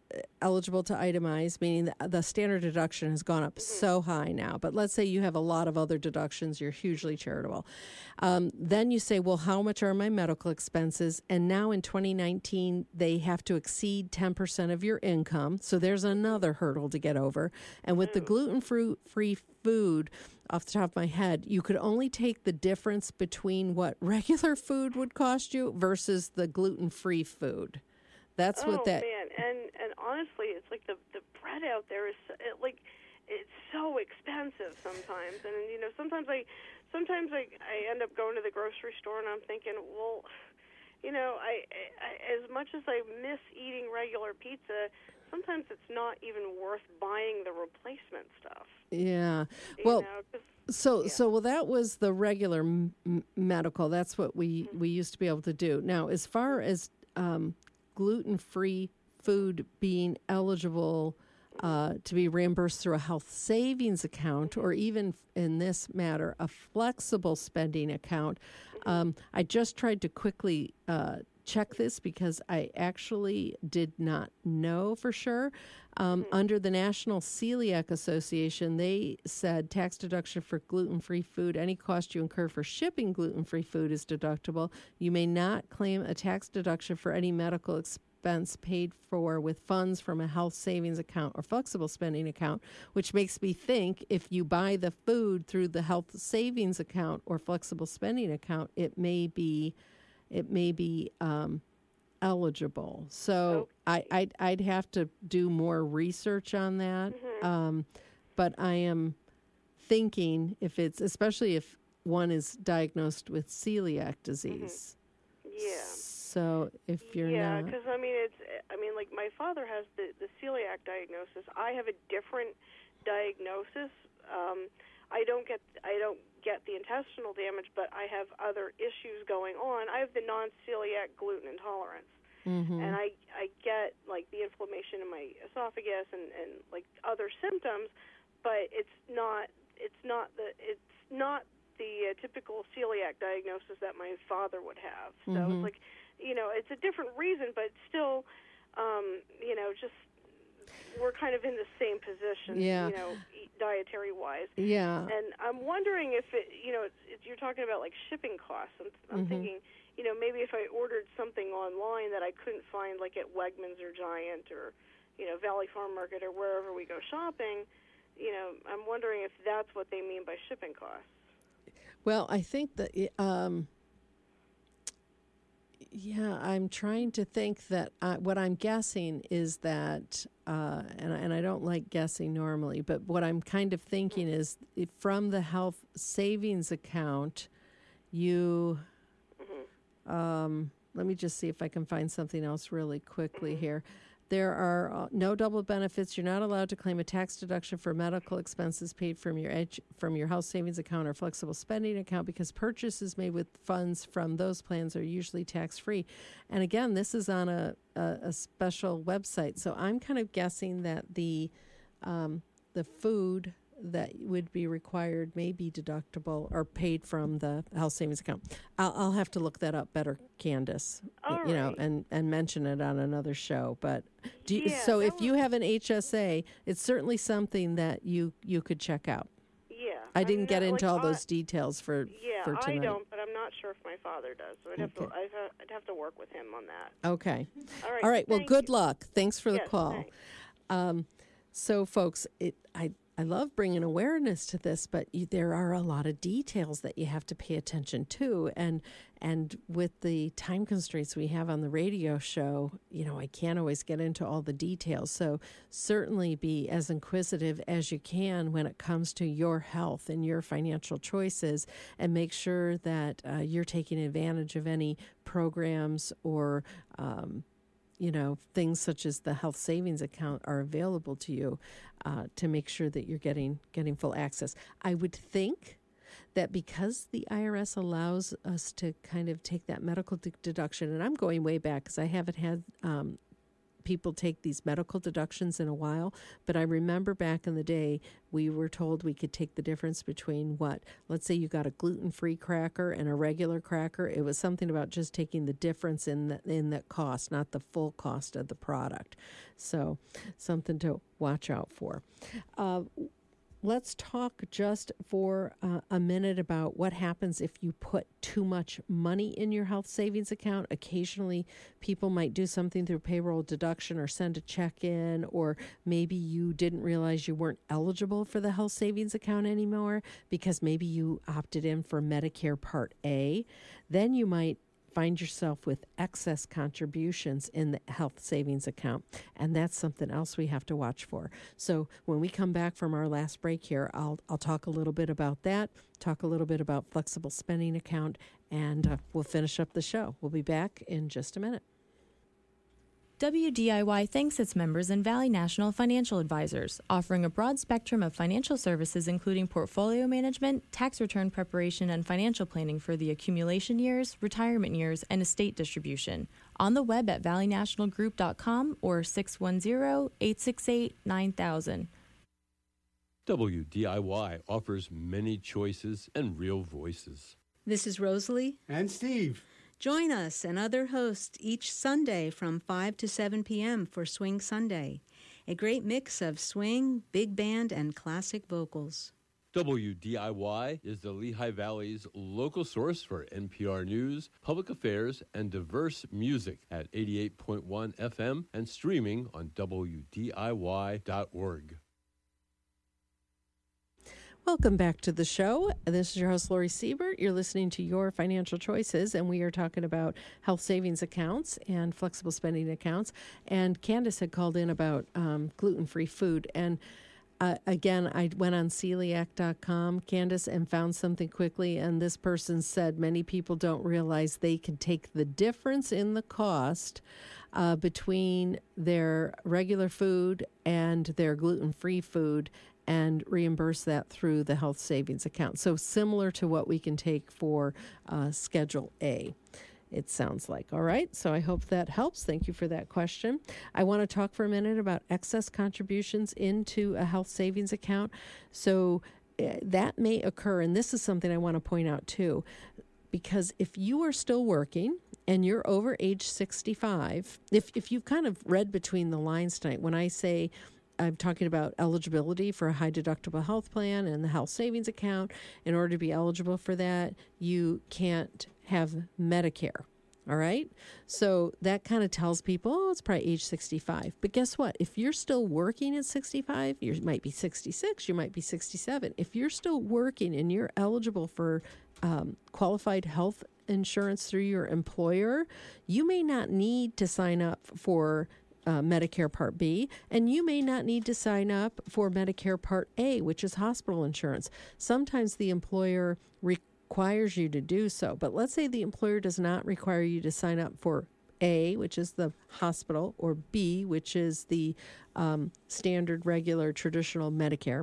eligible to itemize, meaning the standard deduction has gone up so high now. But let's say you have a lot of other deductions, you're hugely charitable. Then you say, well, how much are my medical expenses? And now in 2019, they have to exceed 10% of your income. So there's another hurdle to get over. And with the gluten-free food, off the top of my head, you could only take the difference between what regular food would cost you versus the gluten-free food. That's what that. Oh man, and honestly, it's like the bread out there is it's so expensive sometimes, and sometimes I end up going to the grocery store and I'm thinking, well, I as much as I miss eating regular pizza, sometimes it's not even worth buying the replacement stuff. Yeah. Well, well, that was the regular medical. That's what we used to be able to do. Now, as far as gluten-free food being eligible to be reimbursed through a health savings account, or even in this matter, a flexible spending account, I just tried to quickly check this because I actually did not know for sure. Under the National Celiac Association, they said tax deduction for gluten-free food. Any cost you incur for shipping gluten-free food is deductible. You may not claim a tax deduction for any medical expense paid for with funds from a health savings account or flexible spending account, which makes me think if you buy the food through the health savings account or flexible spending account, it may be eligible. So I'd have to do more research on that. But I am thinking especially if one is diagnosed with celiac disease. Yeah. So if you're not. Yeah, because like my father has the celiac diagnosis. I have a different diagnosis. I don't get the intestinal damage, but I have other issues going on. I have the non-celiac gluten intolerance, and I get like the inflammation in my esophagus and like other symptoms, but it's not the typical celiac diagnosis that my father would have. So it's like, it's a different reason, but still, just we're kind of in the same position, dietary-wise. Yeah. And I'm wondering if you're talking about like shipping costs. I'm thinking, maybe if I ordered something online that I couldn't find like at Wegmans or Giant or, Valley Farm Market or wherever we go shopping, I'm wondering if that's what they mean by shipping costs. Well, I think that, I'm trying to think that what I'm guessing is that, and I don't like guessing normally, but what I'm kind of thinking is from the health savings account, you, let me just see if I can find something else really quickly here. There are no double benefits. You're not allowed to claim a tax deduction for medical expenses paid from your health savings account or flexible spending account because purchases made with funds from those plans are usually tax-free. And again, this is on a special website. So I'm kind of guessing that the food that would be required may be deductible or paid from the health savings account. I'll have to look that up better, Candace, and mention it on another show. But if you have an HSA, it's certainly something that you could check out. Yeah. I didn't get into all those details for tonight. I don't, but I'm not sure if my father does. So I'd have to work with him on that. Okay. All right. Well, good luck. Thanks for the call. Thanks. So, folks, I love bringing awareness to this, but there are a lot of details that you have to pay attention to. And with the time constraints we have on the radio show, I can't always get into all the details. So certainly be as inquisitive as you can when it comes to your health and your financial choices, and make sure that you're taking advantage of any programs or things such as the health savings account are available to you to make sure that you're getting full access. I would think that because the IRS allows us to kind of take that medical deduction, and I'm going way back because I haven't had people take these medical deductions in a while, but I remember back in the day, we were told we could take the difference between let's say you got a gluten-free cracker and a regular cracker. It was something about just taking the difference in the cost, not the full cost of the product. So something to watch out for. Let's talk just for a minute about what happens if you put too much money in your health savings account. Occasionally, people might do something through payroll deduction or send a check in, or maybe you didn't realize you weren't eligible for the health savings account anymore because maybe you opted in for Medicare Part A. Then you might find yourself with excess contributions in the health savings account, and that's something else we have to watch for. So when we come back from our last break here, I'll talk a little bit about that, talk a little bit about flexible spending account, and we'll finish up the show. We'll be back in just a minute. WDIY thanks its members and Valley National Financial Advisors, offering a broad spectrum of financial services including portfolio management, tax return preparation, and financial planning for the accumulation years, retirement years, and estate distribution. On the web at valleynationalgroup.com or 610-868-9000. WDIY offers many choices and real voices. This is Rosalie and Steve. Join us and other hosts each Sunday from 5 to 7 p.m. for Swing Sunday, a great mix of swing, big band, and classic vocals. WDIY is the Lehigh Valley's local source for NPR news, public affairs, and diverse music at 88.1 FM and streaming on WDIY.org. Welcome back to the show. This is your host, Lori Siebert. You're listening to Your Financial Choices, and we are talking about health savings accounts and flexible spending accounts. And Candace had called in about gluten-free food. And again, I went on celiac.com, Candace, and found something quickly. And this person said many people don't realize they can take the difference in the cost between their regular food and their gluten-free food and reimburse that through the health savings account. So similar to what we can take for Schedule A, it sounds like. All right, so I hope that helps. Thank you for that question. I want to talk for a minute about excess contributions into a health savings account. So that may occur, and this is something I want to point out too, because if you are still working and you're over age 65, if you've kind of read between the lines tonight, when I say I'm talking about eligibility for a high deductible health plan and the health savings account. In order to be eligible for that, you can't have Medicare. All right. So that kind of tells people, oh, it's probably age 65. But guess what? If you're still working at 65, you might be 66, you might be 67. If you're still working and you're eligible for qualified health insurance through your employer, you may not need to sign up for Medicare Part B, and you may not need to sign up for Medicare Part A, which is hospital insurance. Sometimes the employer requires you to do so, but let's say the employer does not require you to sign up for A, which is the hospital, or B, which is the standard, regular, traditional Medicare.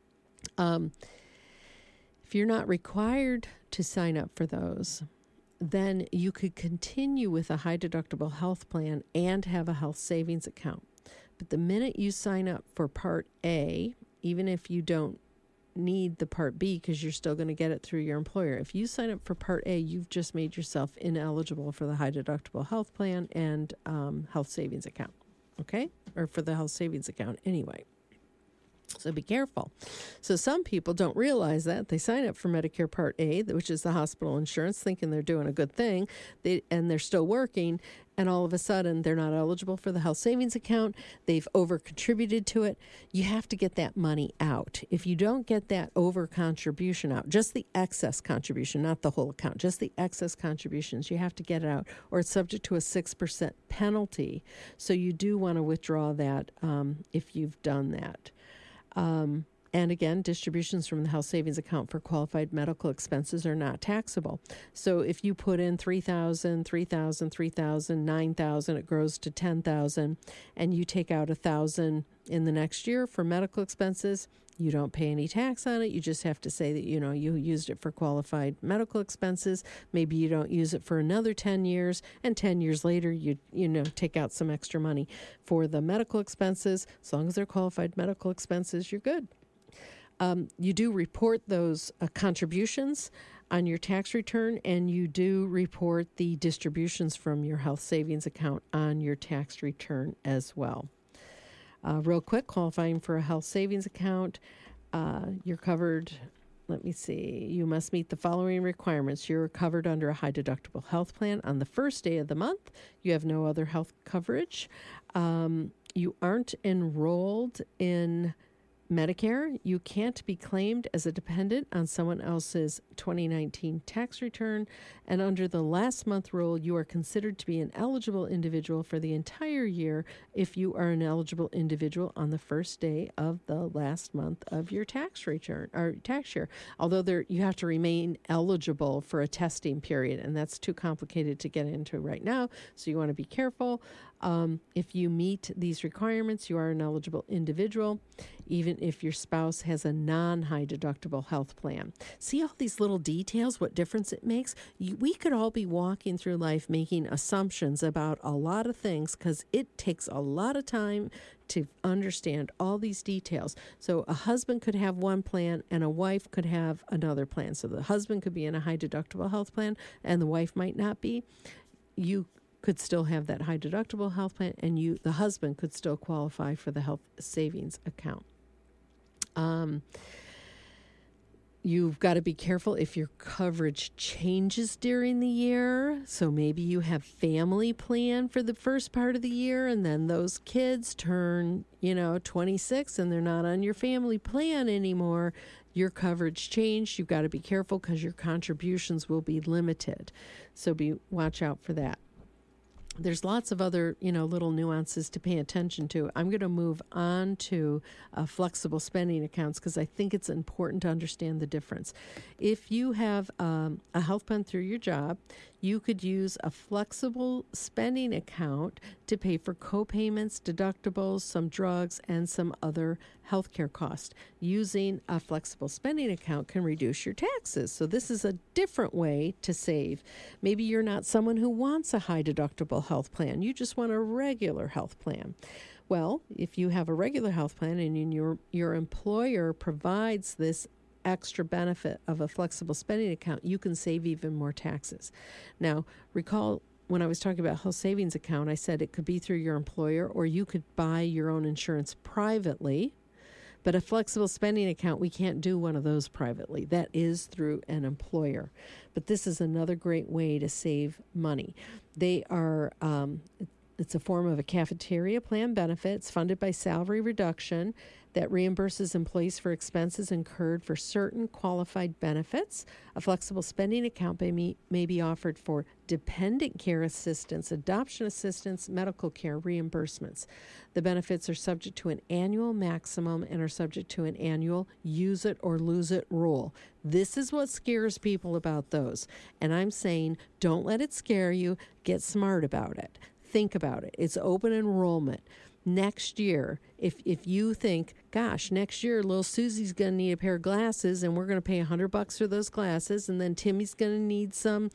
If you're not required to sign up for those, then you could continue with a high deductible health plan and have a health savings account. But the minute you sign up for Part A, even if you don't need the Part B because you're still going to get it through your employer, if you sign up for Part A, you've just made yourself ineligible for the high deductible health plan and health savings account, okay? Or for the health savings account anyway. So be careful. So some people don't realize that. They sign up for Medicare Part A, which is the hospital insurance, thinking they're doing a good thing, and they're still working, and all of a sudden they're not eligible for the health savings account. They've over-contributed to it. You have to get that money out. If you don't get that over-contribution out, just the excess contribution, not the whole account, just the excess contributions, you have to get it out, or it's subject to a 6% penalty. So you do want to withdraw that if you've done that. And again, distributions from the health savings account for qualified medical expenses are not taxable. So if you put in $3,000, $3,000, $3,000, $9,000, it grows to $10,000, and you take out $1,000 in the next year for medical expenses, you don't pay any tax on it. You just have to say that, you used it for qualified medical expenses. Maybe you don't use it for another 10 years, and 10 years later, you take out some extra money for the medical expenses. As long as they're qualified medical expenses, you're good. You do report those contributions on your tax return, and you do report the distributions from your health savings account on your tax return as well. Real quick, qualifying for a health savings account, you're covered. Let me see. You must meet the following requirements. You're covered under a high deductible health plan on the first day of the month. You have no other health coverage. You aren't enrolled in Medicare. You can't be claimed as a dependent on someone else's 2019 tax return. And under the last month rule, you are considered to be an eligible individual for the entire year if you are an eligible individual on the first day of the last month of your tax return or tax year. Although you have to remain eligible for a testing period, and that's too complicated to get into right now. So you want to be careful. If you meet these requirements, you are an eligible individual, even if your spouse has a non-high deductible health plan. See all these little details, what difference it makes? We could all be walking through life making assumptions about a lot of things because it takes a lot of time to understand all these details. So a husband could have one plan and a wife could have another plan. So the husband could be in a high deductible health plan and the wife might not be. You could still have that high deductible health plan, and the husband could still qualify for the health savings account. You've got to be careful if your coverage changes during the year. So maybe you have family plan for the first part of the year, and then those kids turn, 26, and they're not on your family plan anymore. Your coverage changed. You've got to be careful because your contributions will be limited. So watch out for that. There's lots of other, little nuances to pay attention to. I'm going to move on to flexible spending accounts because I think it's important to understand the difference. If you have a health plan through your job, you could use a flexible spending account to pay for co-payments, deductibles, some drugs, and some other healthcare costs. Using a flexible spending account can reduce your taxes. So this is a different way to save. Maybe you're not someone who wants a high deductible health plan. You just want a regular health plan. Well, if you have a regular health plan and your employer provides this extra benefit of a flexible spending account, you can save even more taxes. Now, recall when I was talking about health savings account, I said it could be through your employer or you could buy your own insurance privately. But a flexible spending account, we can't do one of those privately. That is through an employer. But this is another great way to save money. They are, it's a form of a cafeteria plan benefit. It's funded by salary reduction that reimburses employees for expenses incurred for certain qualified benefits. A flexible spending account may be offered for dependent care assistance, adoption assistance, medical care reimbursements. The benefits are subject to an annual maximum and are subject to an annual use it or lose it rule. This is what scares people about those. And I'm saying don't let it scare you. Get smart about it. Think about it. It's open enrollment. Next year, if you think, gosh, next year little Susie's going to need a pair of glasses and we're going to pay $100 for those glasses, and then Timmy's going to need some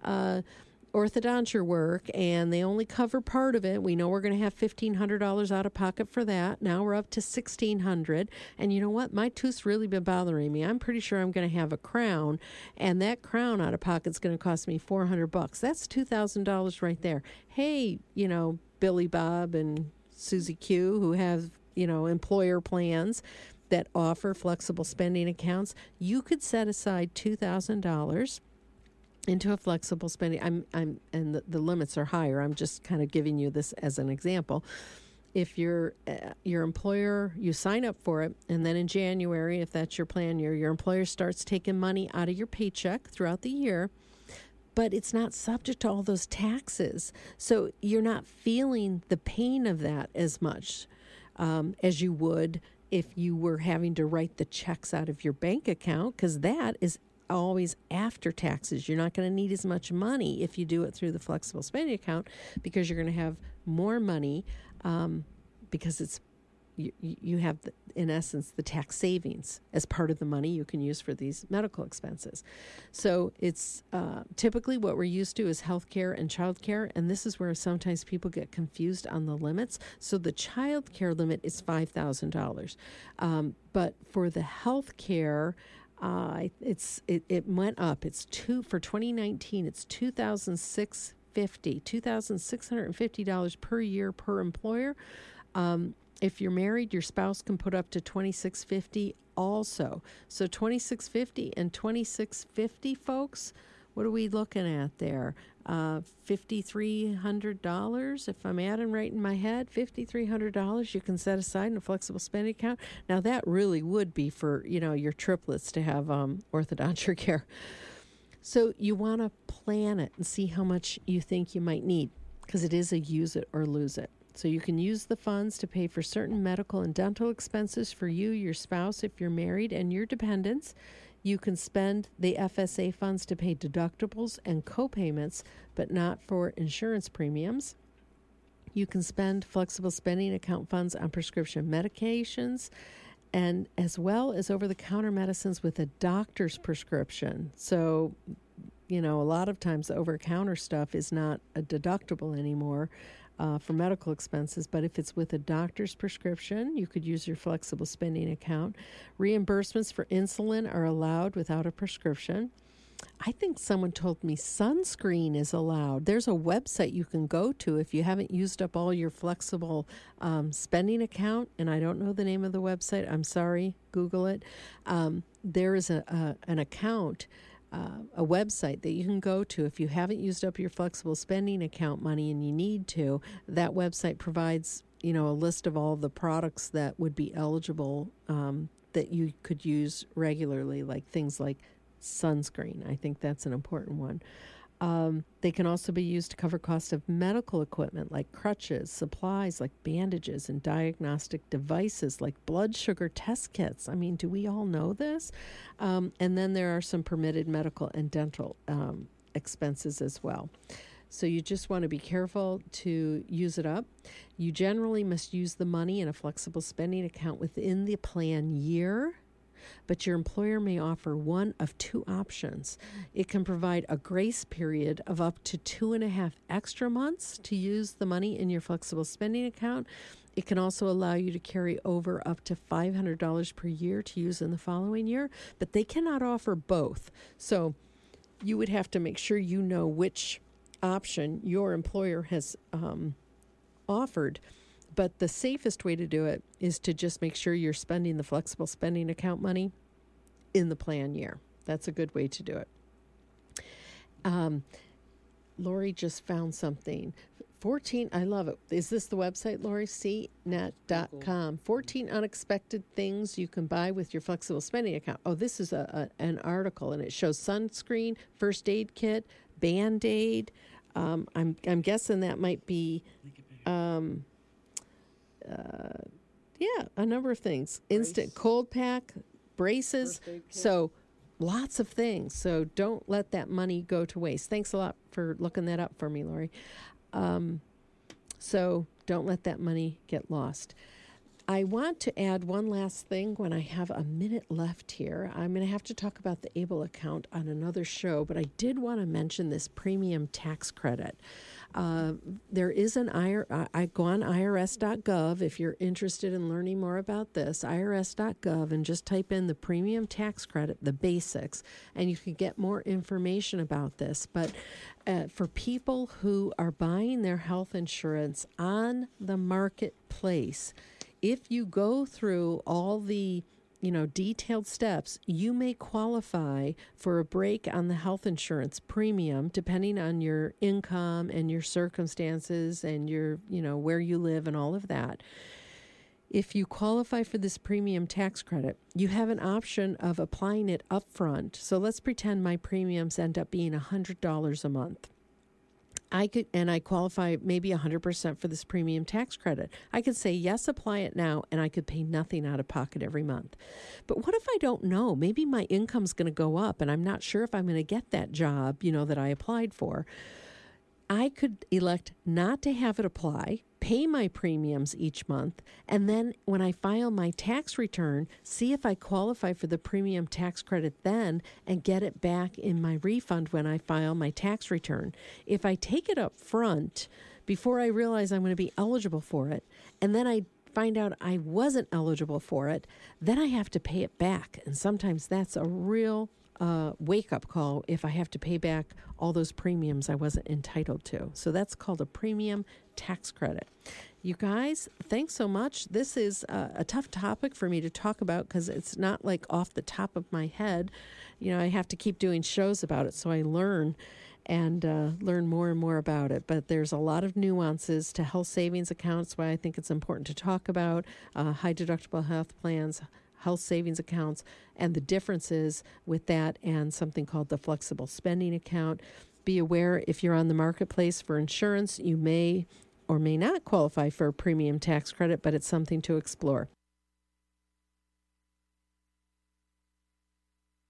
orthodonture work and they only cover part of it. We know we're going to have $1,500 out of pocket for that. Now we're up to $1,600. And you know what? My tooth's really been bothering me. I'm pretty sure I'm going to have a crown, and that crown out of pocket's going to cost me $400. That's $2,000 right there. Hey, Billy Bob and Susie Q, who have, employer plans that offer flexible spending accounts, you could set aside $2,000 into a flexible spending. And the limits are higher. I'm just kind of giving you this as an example. If your employer, you sign up for it, and then in January, if that's your plan year, your employer starts taking money out of your paycheck throughout the year, but it's not subject to all those taxes. So you're not feeling the pain of that as much as you would if you were having to write the checks out of your bank account, because that is always after taxes. You're not going to need as much money if you do it through the flexible spending account, because you're going to have more money because it's you have, in essence, the tax savings as part of the money you can use for these medical expenses. So it's typically what we're used to is healthcare and childcare, and this is where sometimes people get confused on the limits. So the childcare limit is $5,000, but for the healthcare, it went up. It's for 2019. It's $2,650 per year per employer. If you're married, your spouse can put up to $2,650 also. So $2,650 and $2,650, folks, what are we looking at there? $5,300, if I'm adding right in my head, $5,300 you can set aside in a flexible spending account. Now, that really would be for, your triplets to have orthodontic care. So you want to plan it and see how much you think you might need, because it is a use it or lose it. So you can use the funds to pay for certain medical and dental expenses for you, your spouse, if you're married, and your dependents. You can spend the FSA funds to pay deductibles and co-payments, but not for insurance premiums. You can spend flexible spending account funds on prescription medications, and as well as over-the-counter medicines with a doctor's prescription. So, a lot of times the over-the-counter stuff is not a deductible anymore for medical expenses, but if it's with a doctor's prescription, you could use your flexible spending account. Reimbursements for insulin are allowed without a prescription. I think someone told me sunscreen is allowed. There's a website you can go to if you haven't used up all your flexible spending account, and I don't know the name of the website. I'm sorry, Google it. There is an account, a website that you can go to if you haven't used up your flexible spending account money and you need to. That website provides, a list of all the products that would be eligible that you could use regularly, like things like sunscreen. I think that's an important one. They can also be used to cover costs of medical equipment like crutches, supplies like bandages, and diagnostic devices like blood sugar test kits. I mean, do we all know this? And then there are some permitted medical and dental expenses as well. So you just want to be careful to use it up. You generally must use the money in a flexible spending account within the plan year, but your employer may offer one of two options. It can provide a grace period of up to 2.5 extra months to use the money in your flexible spending account. It can also allow you to carry over up to $500 per year to use in the following year, but they cannot offer both. So you would have to make sure you know which option your employer has offered. But the safest way to do it is to just make sure you're spending the flexible spending account money in the plan year. That's a good way to do it. Lori just found something. 14, I love it. Is this the website, Lori? CNET.com. 14 unexpected things you can buy with your flexible spending account. Oh, this is an article, and it shows sunscreen, first aid kit, Band-Aid. I'm guessing that might be... a number of things. Instant cold pack, braces. So lots of things. So don't let that money go to waste. Thanks a lot for looking that up for me, Lori. So don't let that money get lost. I want to add one last thing when I have a minute left here. I'm going to have to talk about the ABLE account on another show, but I did want to mention this premium tax credit. There is an I go on irs.gov if you're interested in learning more about this, irs.gov, and just type in the premium tax credit, the basics, and you can get more information about this. But for people who are buying their health insurance on the marketplace, if you go through all the detailed steps, you may qualify for a break on the health insurance premium depending on your income and your circumstances and your, where you live and all of that. If you qualify for this premium tax credit, you have an option of applying it upfront. So let's pretend my premiums end up being $100 a month. I qualify maybe 100% for this premium tax credit. I could say, yes, apply it now, and I could pay nothing out of pocket every month. But what if I don't know? Maybe my income's going to go up, and I'm not sure if I'm going to get that job, that I applied for. I could elect not to have it apply, pay my premiums each month, and then when I file my tax return, see if I qualify for the premium tax credit then and get it back in my refund when I file my tax return. If I take it up front before I realize I'm going to be eligible for it, and then I find out I wasn't eligible for it, then I have to pay it back. And sometimes that's a real wake-up call if I have to pay back all those premiums I wasn't entitled to. So that's called a premium tax credit. You guys, thanks so much. This is a tough topic for me to talk about because it's not like off the top of my head. I have to keep doing shows about it so I learn and learn more and more about it. But there's a lot of nuances to health savings accounts, why I think it's important to talk about high deductible health plans, health savings accounts, and the differences with that and something called the flexible spending account. Be aware if you're on the marketplace for insurance, you may or may not qualify for a premium tax credit, but it's something to explore.